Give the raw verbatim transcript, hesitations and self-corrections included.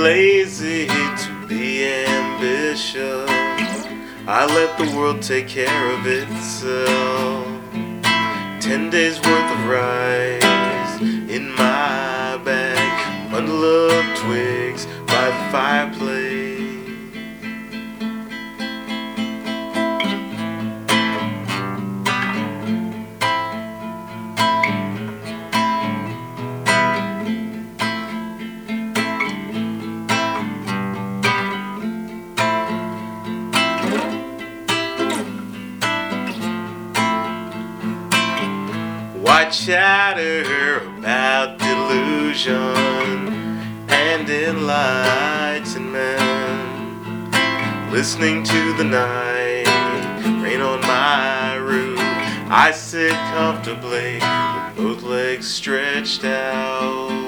lazy to be ambitious. I let the world take care of itself. Ten days worth of rice in my bag, bundle of twigs by the fireplace. Why chatter about delusion and enlightenment? Listening to the night rain on my roof, I sit comfortably with both legs stretched out.